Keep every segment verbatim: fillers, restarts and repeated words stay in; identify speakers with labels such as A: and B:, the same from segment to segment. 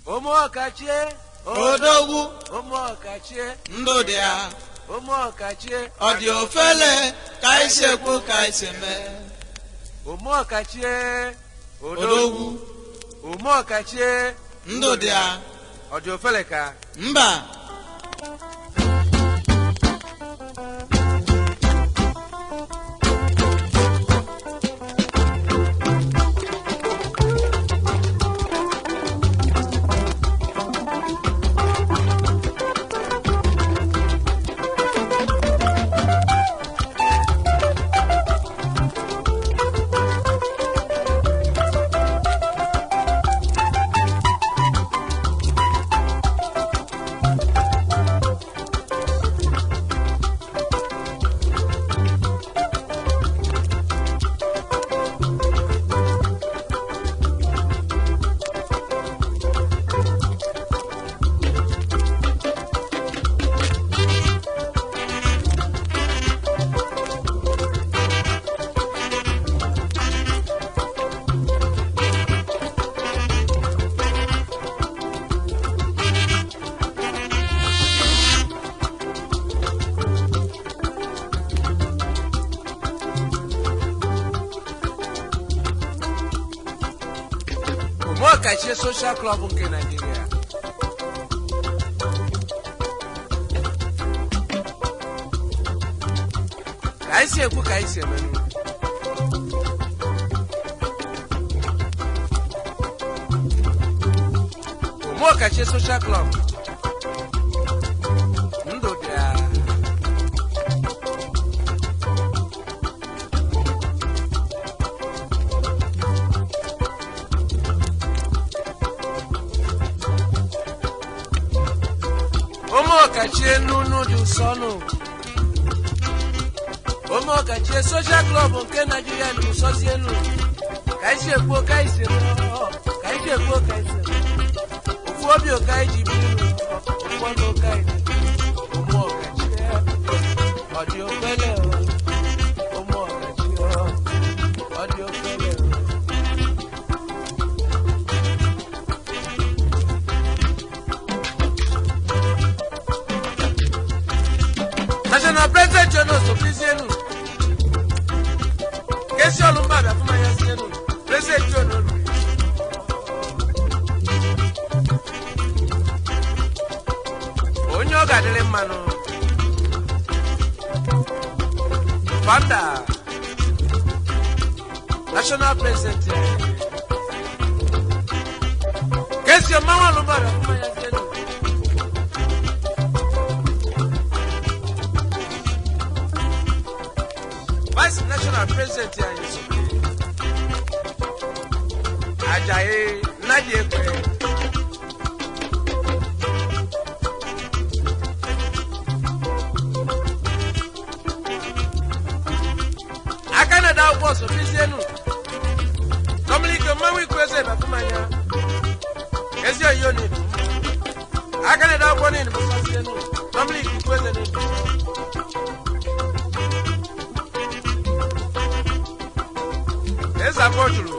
A: Omokachi
B: odogwu
A: Omokachi
B: ndụ dị ya
A: Omokachi
B: ọ dị ofele ka anyị si ekwu ka anyị si mee
A: Omokachi
B: odogwu
A: Omokachi
B: ndụ dị ya
A: ọ dị ofele ka
B: mba
A: Omokachi Social Club nke Nigeria ka anyị si ekwu ka anyị si emenụ Omokachi Social Club ndụ dị ya Omokachi nunu dị usonu Omokachi Social Club nke Nigeria dị usozi enu ka anyị si ekwu ka anyị si ka anyị si ekwu ka anyị si ofu obi ka anyị ji biri ofu ọnụ ka anyị Omokachi ọ dị ofele Omokachi ọ dị ofele National President Jonas Ofizienu Kesi Olumba Abafuma Yasienu President Jonas Onye ọ ga-adịrị mmanụ Founder National President Kesi Olumba Abafuma Yasienu Vice National President Ajayi Najekwe Akanada Boss Ofizienu Dominic Mawi Kweze Bakumanya Ezio Yoni Akanada Boni Ofizienu Dominic Kweze Esa Portulo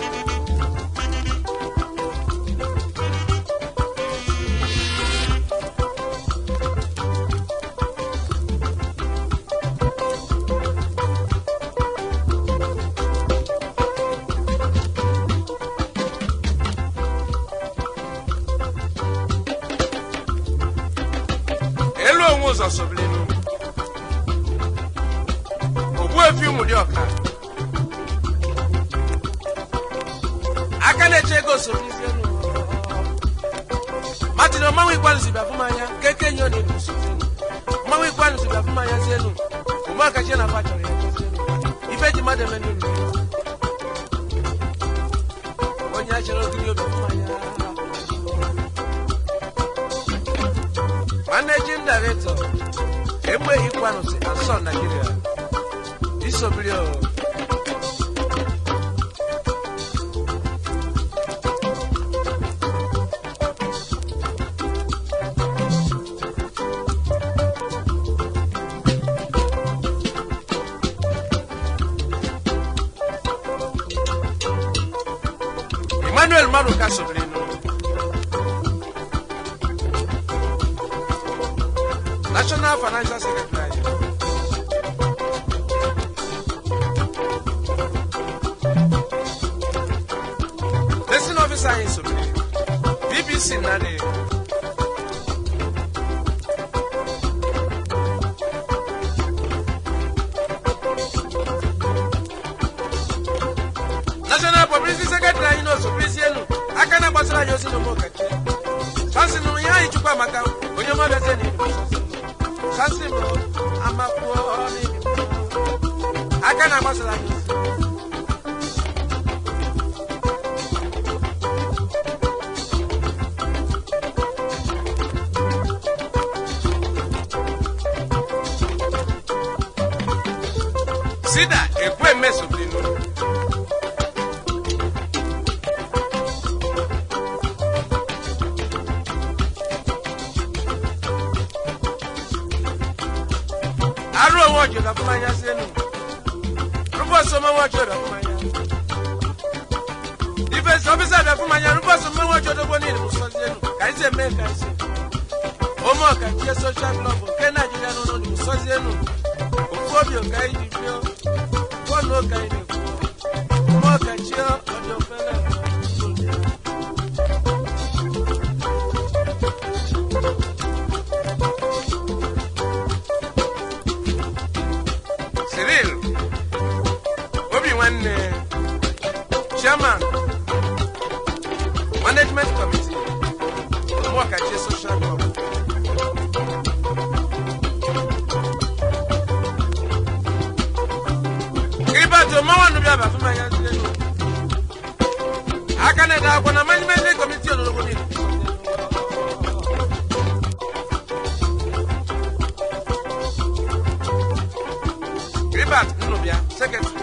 A: Elo onwoza soblinu Ogbu efi umudi ọka Akaneche ego Ofizienu Martin Omanwe Ikwanu si Abafumanya keke nyo ni Ofizienu Omanwe Ikwanu si Abafumanya zenu Omokachi na factory Ofizienu Ifeji mademe nunu Onye achero gini Abafumanya Managing Director Emwe Ikwanu si Ason Nigeria Isobrio Emmanuel Maruka Sobrino National Financial Secretary. Lesson officer in Supreme. B B C Nade. National Publicity Secretary in Supreme. I can't pass on your cinema. Fancy no ya ichukwa maka onye mo bese ni fancy mo amapo ni aka na masala ni sida ekwe meso binu watch it up my ass in. Rumba some watch it up my ass. If it's officer of my rumba some watch it up on it. I say, make I say. Omo can hear social club. Can I get on the Sozeno? Fobio guide you. One no guide you. Omo can cheer on your fellow. Chairman, Management Committee, work at Social Club. Gribato, Mawan Nubaba, from my hands. I can't have one Management Committee on the Bonnie. Gribat, Nubia, Secretary.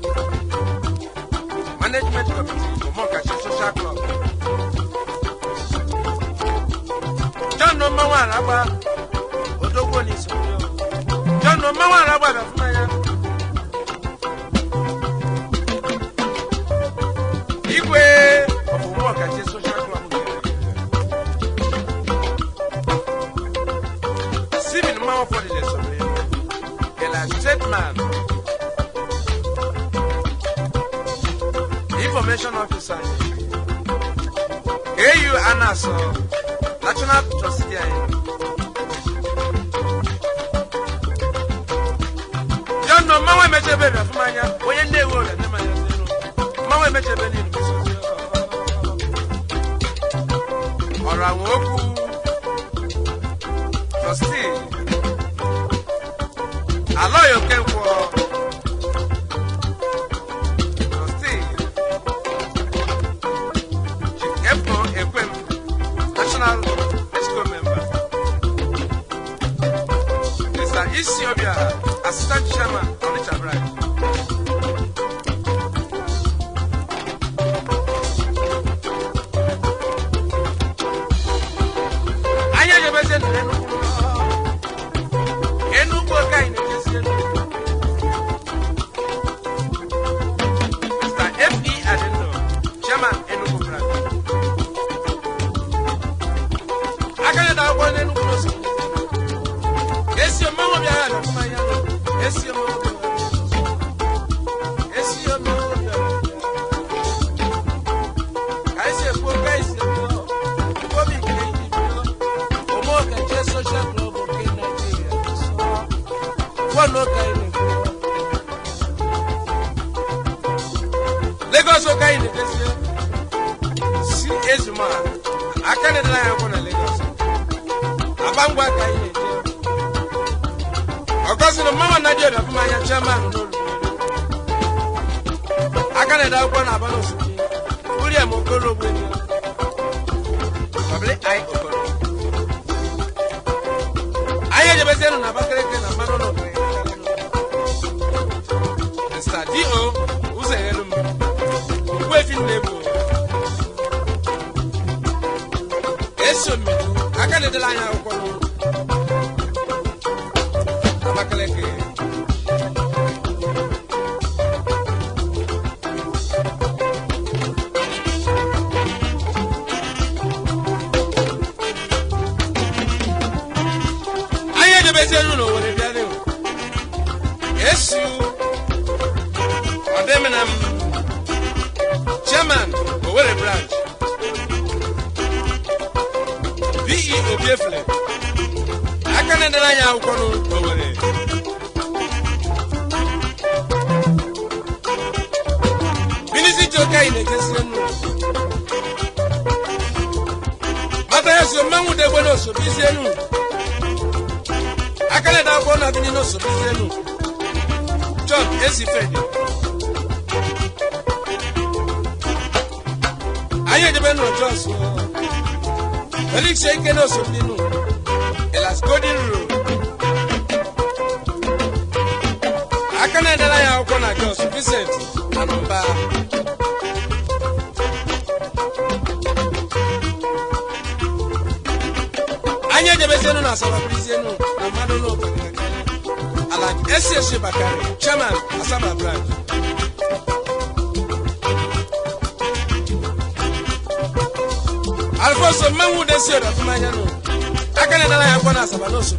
A: Management Committee for Mokashi Social Club. John no Mawan Abba, Odogoni Soyo. John no Mawan Abba of Maya. Igwe of Mokashi Social Club. Steven Mao for the lesson. El State Man. Information Officer A U Anaso National Trustee John no Mawe Mechebe Fumanya Oye ne wo le ma yenu Mawe Mechebe ni Ora woku Trustee Aloyo Kenko National Exco member. Mister Isiobia, Assistant Chairman of the Chabride. I am the president of Enugu Kai in Mister F E Adendo, Chairman Enugu Branch. I one and close. Yes, your mama, yes, your mama, yes, your mama. I say, poor guys, for me, or more than just social club of Nigeria. One more kind of Lagos, okay, this year. See, is man. I can't lie upon a Lagos. Abangwa kai Okosi no mama na dia da kuma ya chairman no. Akane da kwa na bano su. Uri am okoro gbe ni. Babele ai okoro. Aye je bese no na bakere ke na mano no kre. Mister D O uze yelu mu. Ogwe fin lebu. Eso me. Akane de la ya okoro. Abakaleke. Jebezenu no wole biade o. Yesu. Odemenam chairman Owerri branch. B E Obiefle. Akane dara nya akwụkwọ no Owerri. Binisi joka ine kesenu. Mata yesu mangu de bono so bizenu. Akane da akwụkwọ na bini no so bizenu. John Esifede. Aye de beno John so. Felix Eke no so binu. Elas Golden Rule. Akane dala ya akwụkwọ na John Vincent Anumba. Anya de bezenu na Asaba Bizenu na mmadụ no Bakari. Ala S S Bakari, chairman Asaba branch. Alfonso Mangu de Sierra Fumanya no. Akane dala ya kwa Asaba no so.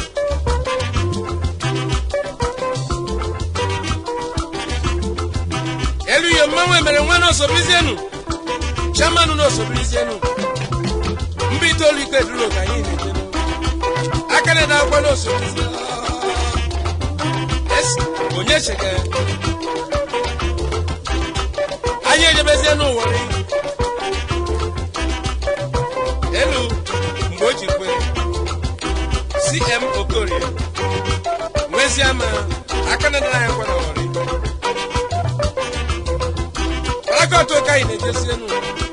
A: Elu yo manwe mere nwa no so bizenu. Chairman no so bizenu. Mbi to li ke duro ka yin ni. Akane da kwa no so bizenu. Es onye cheke. Anye je bezenu wori. Elu mboji kwe. C M Okorie. Mwezi ama akane da ya kwa no wori. Akato kai ne jesenu.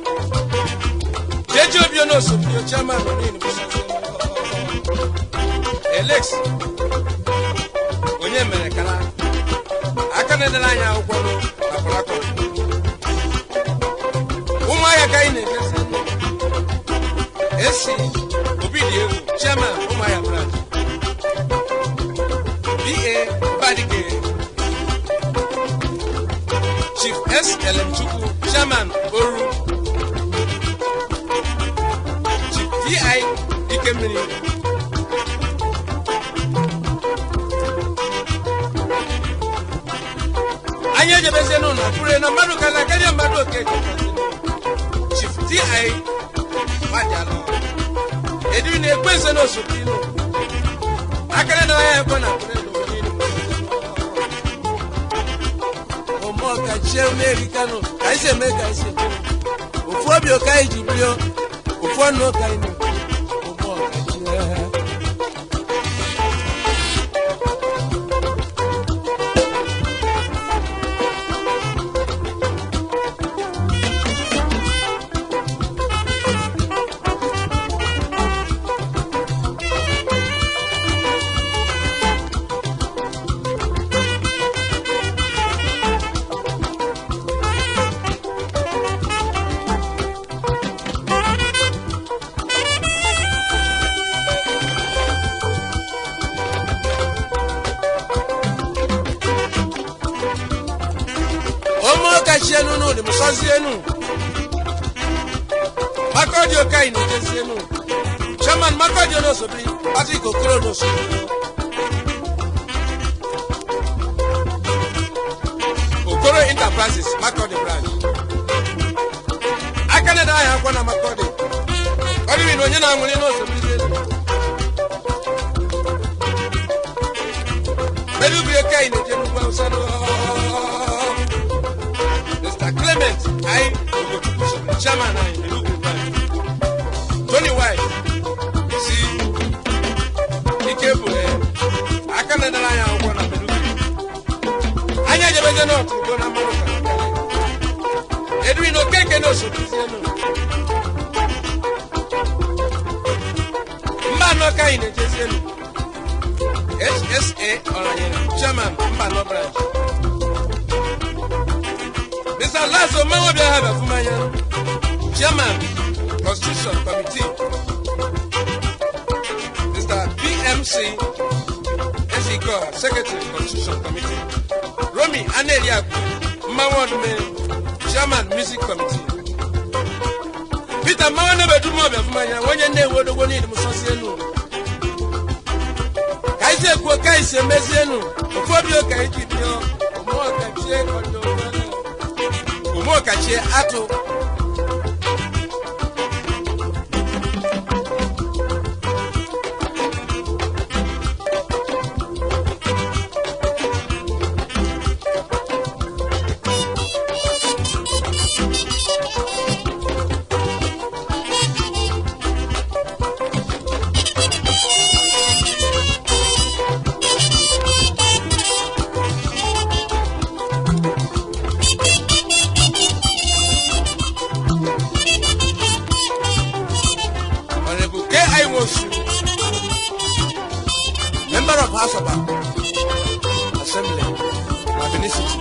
A: Jejo bio no so bio chama no ni busa. Alex. Onye mere kala. Akane de lanya ukworo akolako. Uma ya kai ne jesenu. Esi obidi egu chama uma ya branch. B A Badike. Chief S L M Chuku, Chairman Oru. Chief D I Ikemini. Anya Jebezenu na Pure na Maduka na Kenya Maduka. Chief D I Madialo. Edwin Ekwese no Supino. Akane na ya kwa na Pure. Ka che Americano kaise me kaise ofo bi o kai jibio ofo no kai ni omo ka che Chenu no de musazienu Makodio kai no jesenu Chairman Makodio no sobi ati kokoro no so Okoro Enterprises Makodio branch Akane da ya kwa na Makodio Odi wi no nye na nwuri no sobi jesenu Medu bi kai no jenu kwa usano Clement, I Chairman, I Tony White, see, he came I can't deny one of the I never know to go to Edwin Okeke no so. Man, no kind of S S A or Chairman, Mbano branch. Mister Lazo Mawabia have a Fumaya, Chairman, Constitution Committee. Mister P M C, S E C O, Secretary, Constitution Committee. Romy Anelia, Mawad Me, Chairman, Music Committee. Peter Mawana Bedumabia Fumaya, when your name would go need Musasiano. kaise ko kaise mezienu ofobio kai jibio omo kachie odo omo kachie ato member of House of Assembly, Magnicity.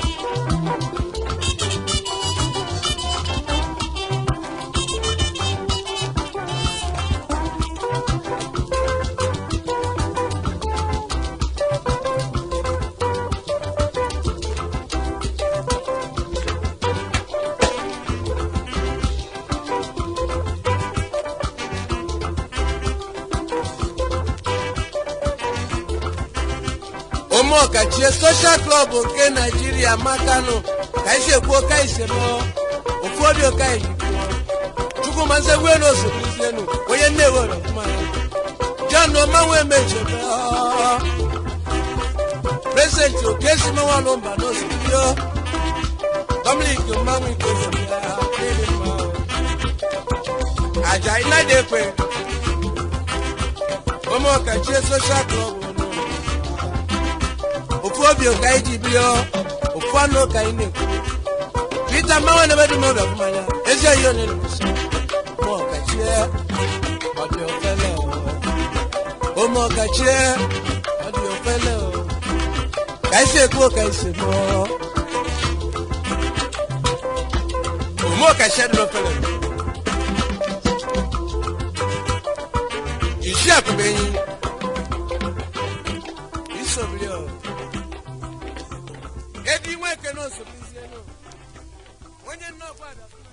A: Omo kachie social club nke Nigeria makano kaise kwo kaise mo ofodio kai chuku manze we no so bisenu oye newo no ma jano manwe meje present o kesi mo wa lomba no so yo Dominic manwe ko so ya aja ina de pe omo kachie social club Ofobio kai jibio ofano kai neku Peter mawa na bedu moda kumanya eze yo ne luso mo kachie odi ofele o mo kachie odi ofele o kai se ko kai se mo o mo kachie odi ofele isi akubenyi isobio Edi nwe ke no so bizienu. Onye no kwada.